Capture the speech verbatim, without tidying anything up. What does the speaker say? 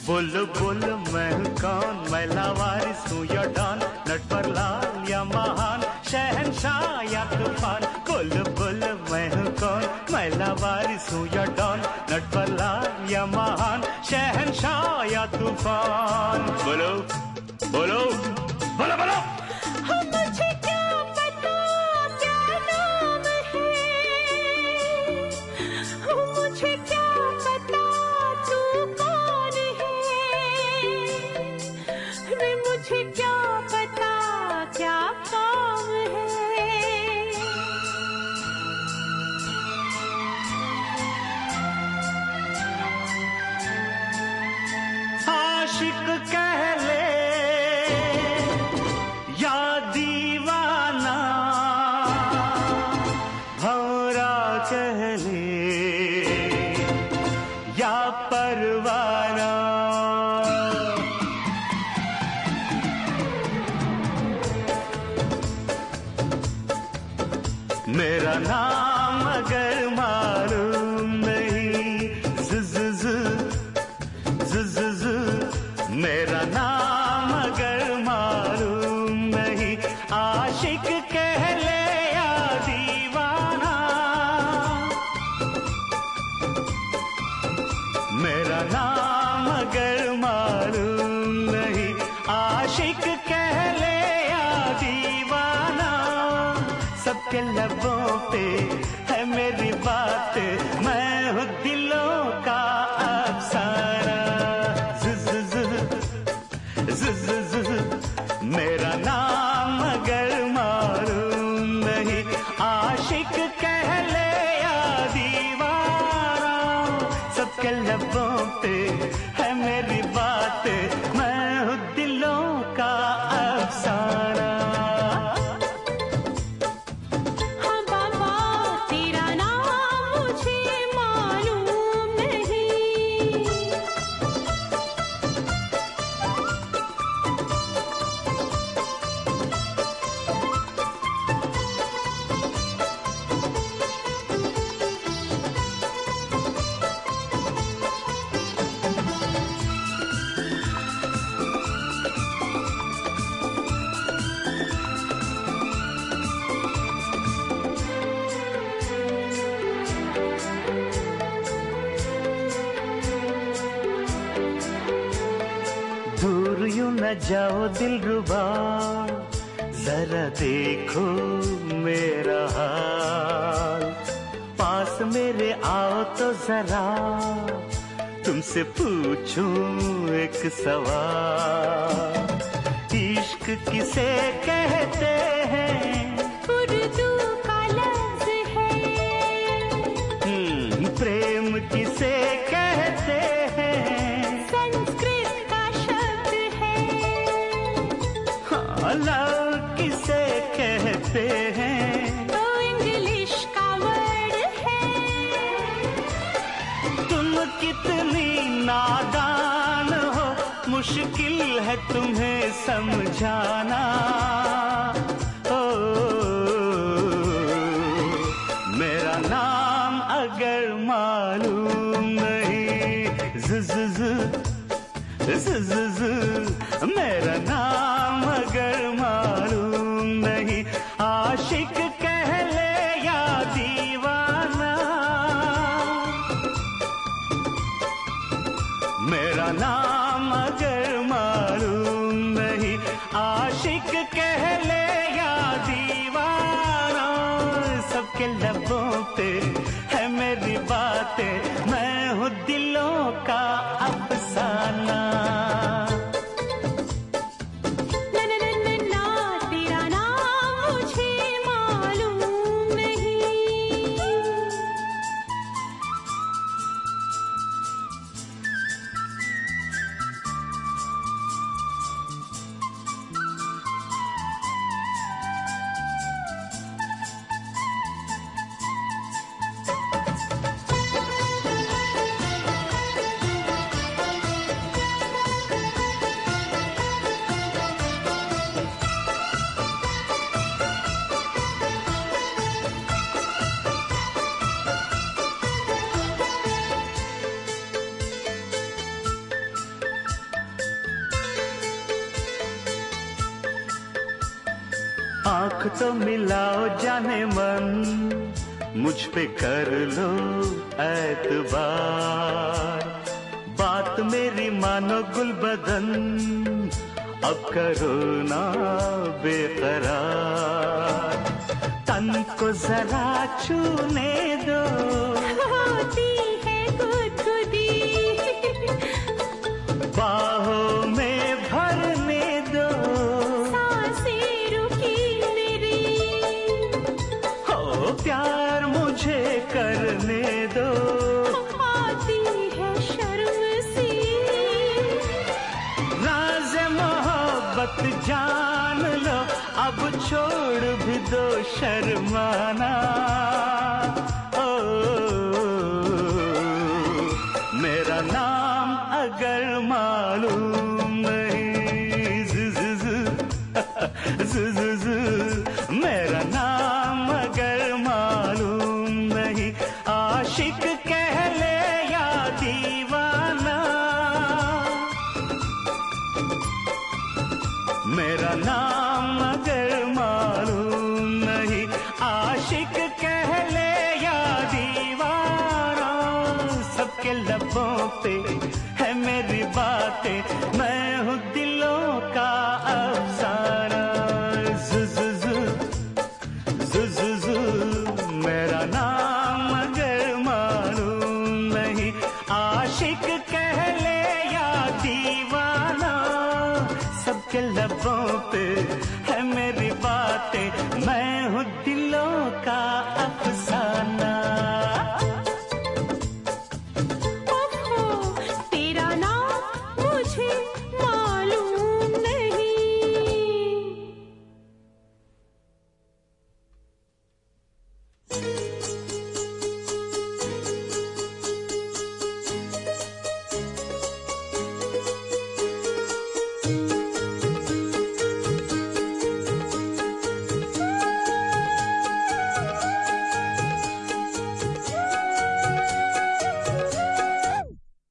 बोलो बोलो मैं हूँ कौन, मैं लावारिस हूँ या डॉन, नट पर लाल या महान, शहंशाह या तूफान। बोलो बोलो मैं हूँ कौन, मैं लावारिस हूँ या डॉन, नट पर लाल या महान, शहंशाह या तूफान। बोलो बोलो बोलो बोलो। मुझे क्या पता क्या नाम है, मुझे क्या पता तू कौन है, मुझे क्या पता क्या काम है। आशिक कह ले या दीवाना, भौरा कह ले या परवाना, मेरा नाम अगर मालूम नहीं, ज ज ज ज ज मेरा नाम अगर मालूम नहीं, आशिक कह ले या दीवाना, मेरा नाम अगर मालूम नहीं, आशिक कह ले या दीवाना। सबके लबों पे है मेरी बात, मैं हूँ दिलों का अफसाना। मेरा नाम अगर मालूम नहीं, आशिक कह ले या दीवाना। सबके लबों पे है मेरी बात, मैं हूँ दिलों का अफसाना। हाँ बाबा तेरा नाम मुझे मालूम नहीं, दूर यूं न जाओ दिलरुबा, जरा देखो मेरा हाल, पास मेरे आओ तो जरा तुमसे पूछूं एक सवाल। इश्क किसे कहते हैं, उर्दू का लफ्ज है, हम्म, प्रेम किसे कहते हैं, संस्कृत का शब्द है, हाँ, लव किसे कहते हैं, तो इंग्लिश का वर्ड है। तुम कितनी नादान हो, मुश्किल है तुम्हें समझाना। ओ, मेरा नाम अगर मालूम नहीं, ज ज ज ज ज ज मेरा नाम अगर मालूम नहीं, आशिक कह ले या दीवाना। मेरा नाम अगर मालूम नहीं, आशिक कह ले या दीवाना। सबके लबों पे है मेरी बातें, मैं हूँ दिलों का अफसाना। ना ना ना ना ना तेरा नाम मुझे मालूम नहीं। आंख तो मिलाओ जाने मन, मुझ पे कर लो एतबार। बात मेरी मानो गुलबदन, अब करो ना बेकरार। तन को जरा छूने दो, होती है गुदगुदी। बाहों में भरने दो, सांसें रुकी मेरी। हो प्यार मुझे करने दो। आती है शर्म सी, राज़ मोहब्बत जान लो, अब छोड़ भी दो शर्माना। ओ, मेरा नाम अगर मालूम नहीं, ज़ ज़ ज़ ज़ ज़, मेरा नाम अगर मालूम नहीं, आशिक कह ले या दीवाना। मेरा नाम अगर मालूम नहीं, आशिक कह ले या दीवाना। सबके लबों पे है मेरी बातें, मैं हूँ दिलों का अफसाना। ज़ ज़ ज़ ज़ ज़ ज़, मेरा नाम अगर मालूम नहीं, आशिक कह ले या दीवाना। सबके लबों पे